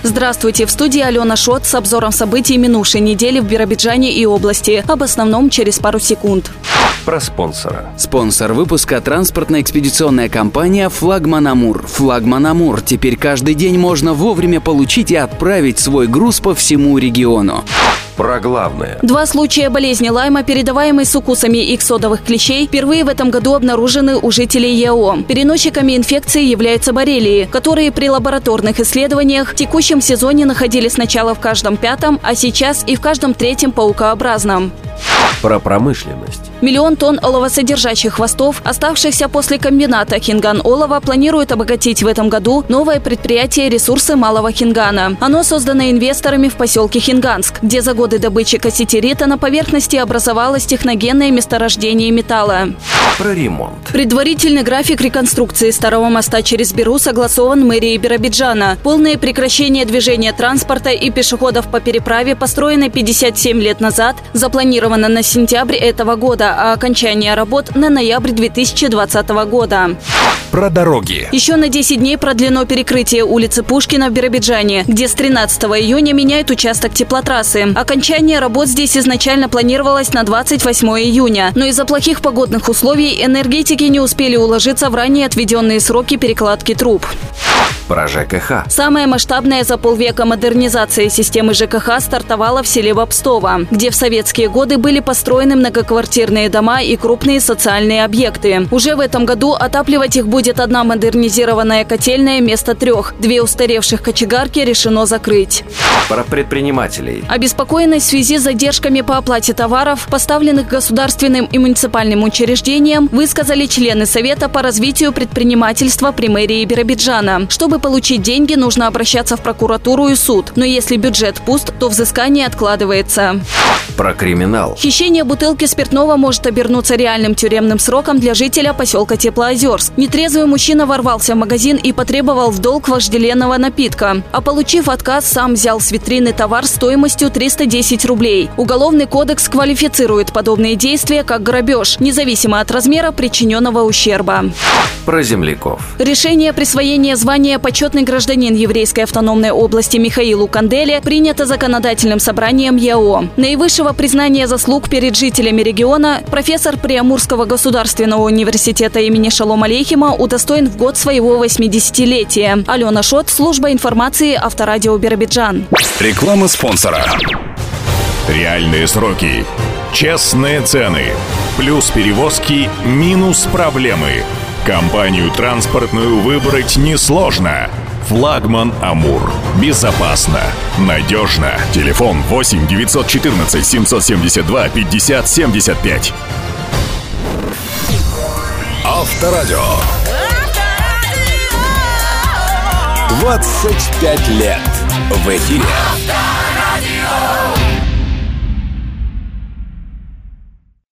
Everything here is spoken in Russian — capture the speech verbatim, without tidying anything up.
Здравствуйте, в студии Алена Шот с обзором событий минувшей недели в Биробиджане и области. Об основном через пару секунд. Про спонсора. Спонсор выпуска – транспортно-экспедиционная компания «Флагман Амур». «Флагман Амур» теперь каждый день можно вовремя получить и отправить свой груз по всему региону. Про главное. Два случая болезни Лайма, передаваемой с укусами иксодовых клещей, впервые в этом году обнаружены у жителей ЯО. Переносчиками инфекции являются боррелии, которые при лабораторных исследованиях в текущем сезоне находились сначала в каждом пятом, а сейчас и в каждом третьем паукообразном. Про промышленность. Миллион тонн оловосодержащих хвостов, оставшихся после комбината Хинган-Олово, планирует обогатить в этом году новое предприятие «Ресурсы малого Хингана». Оно создано инвесторами в поселке Хинганск, где за годы добычи касситерита на поверхности образовалось техногенное месторождение металла. Про ремонт. Предварительный график реконструкции старого моста через Беру согласован мэрией Биробиджана. Полное прекращение движения транспорта и пешеходов по переправе, построенной пятьдесят семь лет назад, запланировано на сентябрь этого года, а окончание работ на ноябрь две тысячи двадцатого года. Про дороги. Еще на десять дней продлено перекрытие улицы Пушкина в Биробиджане, где с тринадцатого июня меняют участок теплотрассы. Окончание работ здесь изначально планировалось на двадцать восьмое июня, но из-за плохих погодных условий энергетики не успели уложиться в ранее отведенные сроки перекладки труб. Про ЖКХ. Самая масштабная за полвека модернизация системы ЖКХ стартовала в селе Бобстово, где в советские годы были построены многоквартирные дома и крупные социальные объекты. Уже в этом году отапливать их будет одна модернизированная котельная вместо трех. Две устаревших кочегарки решено закрыть. Про предпринимателей. Обеспокоенность в связи с задержками по оплате товаров, поставленных государственным и муниципальным учреждениям, высказали члены Совета по развитию предпринимательства при мэрии Биробиджана. Чтобы получить деньги, нужно обращаться в прокуратуру и суд. Но если бюджет пуст, то взыскание откладывается. Про криминал. Хищение бутылки спиртного может обернуться реальным тюремным сроком для жителя поселка Теплоозерск. Нетрезвый мужчина ворвался в магазин и потребовал в долг вожделенного напитка. А получив отказ, сам взял с витрины товар стоимостью триста десять рублей. Уголовный кодекс квалифицирует подобные действия как грабеж, независимо от размера причиненного ущерба. Про земляков. Решение о присвоении звания «Почетный гражданин Еврейской автономной области» Михаилу Канделе принято законодательным собранием ЯО. Наивысшего признания заслуг перед жителями региона профессор Приамурского государственного университета имени Шалом Алейхима удостоен в год своего восьмидесятилетия. Алена Шот, служба информации, Авторадио Биробиджан. Реклама спонсора. Реальные сроки. Честные цены. Плюс перевозки, минус проблемы. Компанию транспортную выбрать несложно. «Флагман Амур». Безопасно, надежно. Телефон восемь девятьсот четырнадцать семьсот семьдесят два пятьдесят семьдесят пять. Авторадио. двадцать пять лет в эфире.